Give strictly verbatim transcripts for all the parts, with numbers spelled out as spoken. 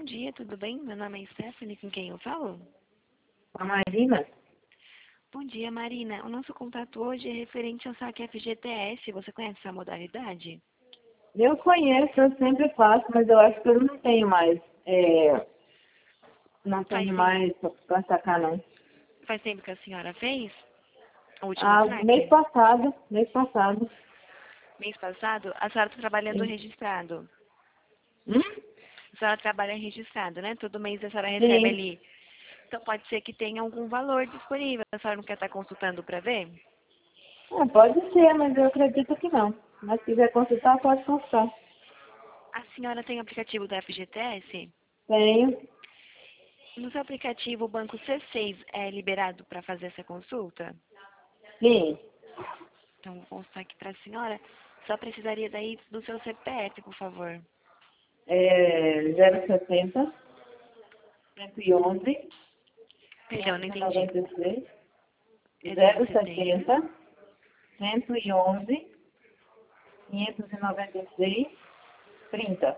Bom dia, tudo bem? Meu nome é Stephanie, com quem eu falo? A Marina? Bom dia, Marina. O nosso contato hoje é referente ao saque F G T S. Você conhece essa modalidade? Eu conheço, eu sempre faço, mas eu acho que eu não tenho mais. É, não Faz tenho tempo, mais para sacar, não. faz tempo que a senhora fez o último Ah, mês saque? passado, mês passado. Mês passado, a senhora está trabalhando Sim. registrado. Hum? A senhora trabalha registrado, né? Todo mês a senhora recebe Sim. ali. Então pode ser que tenha algum valor disponível. A senhora não quer estar consultando para ver? Ah, pode ser, mas eu acredito que não. Mas se quiser consultar, pode consultar. A senhora tem o aplicativo da F G T S? Tenho. No seu aplicativo, o banco C seis é liberado para fazer essa consulta? Sim. Então, vou mostrar aqui para a senhora. Só precisaria daí do seu C P F, por favor. É zero sessenta, cento e onze, Perdão, não quinhentos e entendi. noventa e seis, É zero zero setenta. sessenta, cento e onze, quinhentos e noventa e seis, trinta.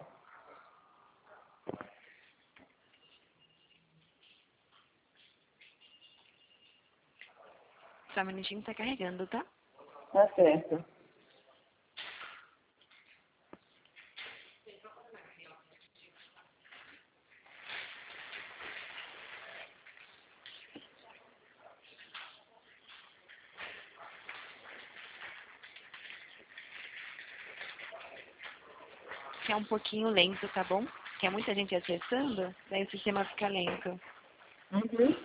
Só um minutinho, tá carregando, tá? Tá certo. Que é um pouquinho lento, tá bom? Que é muita gente acessando, daí o sistema fica lento. Uhum.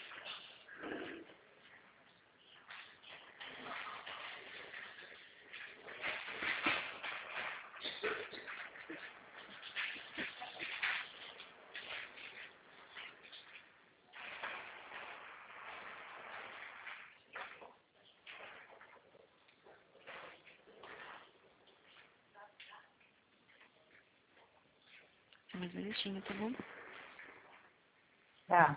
Só mais um minutinho, tá bom? Tá.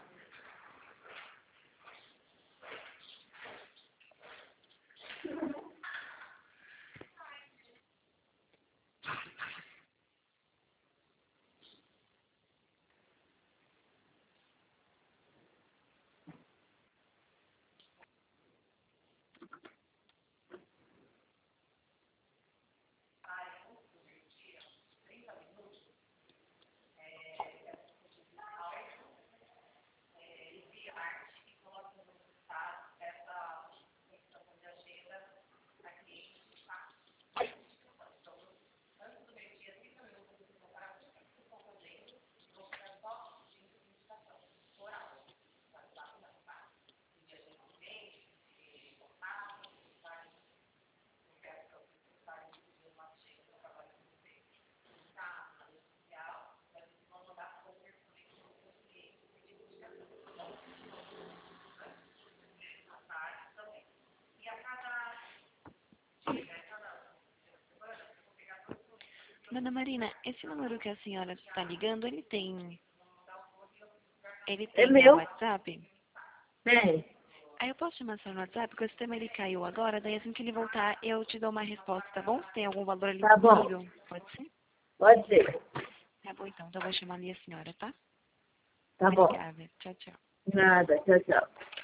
Dona Marina, esse número que a senhora está ligando, ele tem... Ele É tem é, meu? WhatsApp? Tem. Aí eu posso te mandar no WhatsApp, porque o sistema ele caiu agora, daí assim que ele voltar eu te dou uma resposta, tá bom? Se tem algum valor ali Tá bom. disponível, pode ser? Pode ser. Tá bom então, então eu vou chamar ali a senhora, tá? Tá bom. Obrigada. Tchau, tchau. Nada. Tchau, tchau.